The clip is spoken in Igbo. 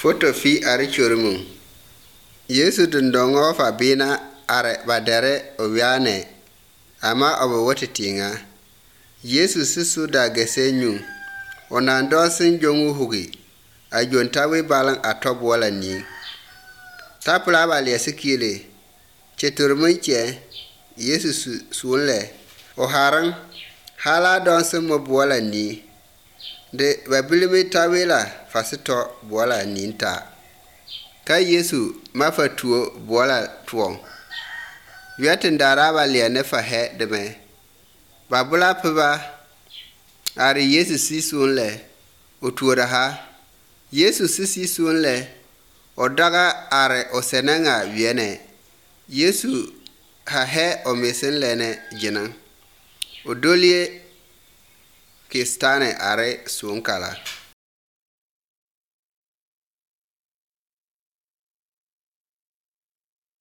Foto fi are chormu. Yesu dundongo fa bina are badere owiane ama obo wotitinga. Yesu sisu da gesenyu. Onando sin jongu hugi. Ajontawe balang atop wala ni. Tapula bali yasikile. Cheturmunche. Yesu suunle. Oharang. Hala donse mobuwala ni. De babilimi tawela fasito buwala ninta. Ka Yesu mafatuo buwala tuong. Viatin daraba liya nefa he deme. Babula piba. Ari Yesu sisunle. Utuora ha. Yesu sisunle. Odaga are osenanga viene. Yesu ha he omesen lene jina. Odolie kistane are sunkala.